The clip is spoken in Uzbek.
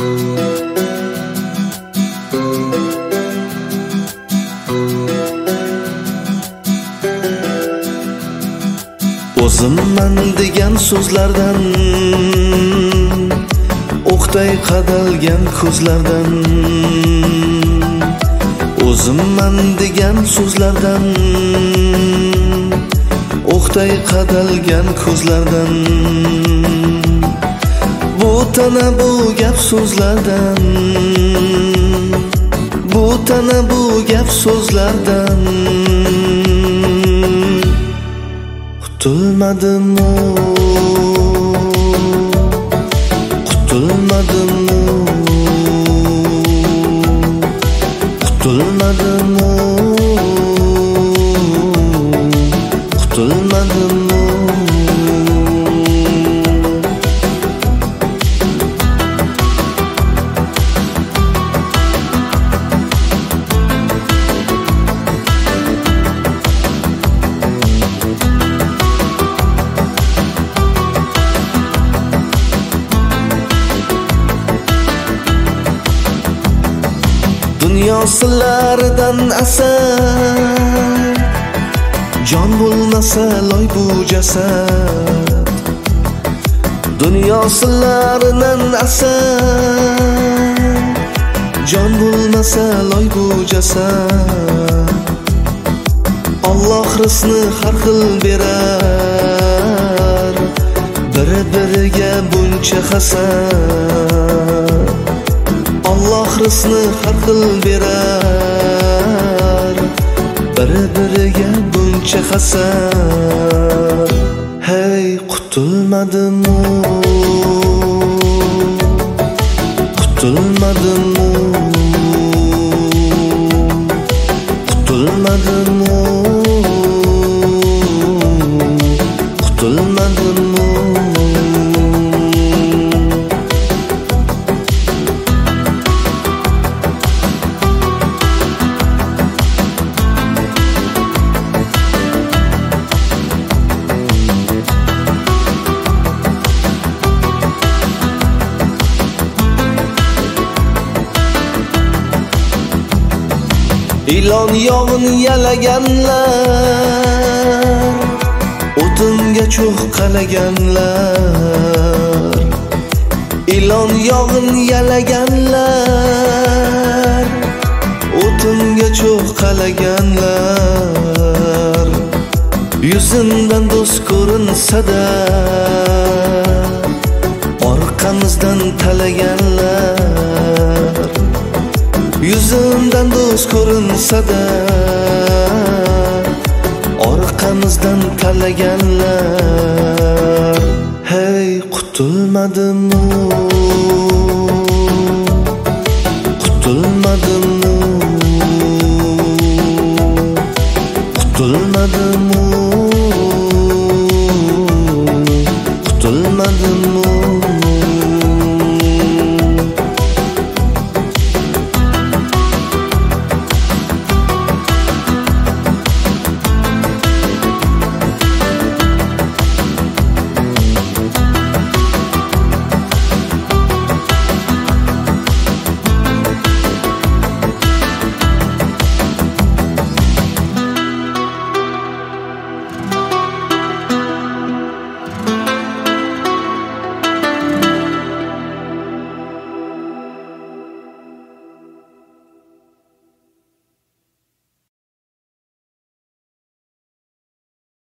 O'zimman degan so'zlardan, o'qday qadalgan ko'zlardan, o'zimman degan so'zlardan, o'qday qadalgan ko'zlardan, bu tana bu gap so'zlardan, bu tana bu gap so'zlardan qutulmadimmi, qutulmadimmi, qutulmadimmi, qutulmadimmi. Dunyo sirlaridan asar, jon bo'lmasa loy bu jasad. Dunyo sirlaridan asar, jon bo'lmasa loy bu jasad. Alloh rizqni har xil berar, biri-biriga buncha hasad. Alloh rizqni har xil berar, biri-biriga buncha hasad. Hey, qutulmadimmi, qutulmadimmi, qutulmadimmi, qutulmadimmi. Ilon yog'in yalaganlar, o'tinga cho'g' qalaganlar. Ilon yog'in yalaganlar, o'tinga cho'g' qalaganlar. Yuzimdan do'st ko'rinsa-da, orqamizdan talaganlar. Yuzimdan do'st ko'rinsa-da, orqamizdan talaganlar. Hey, qutulmadimmi?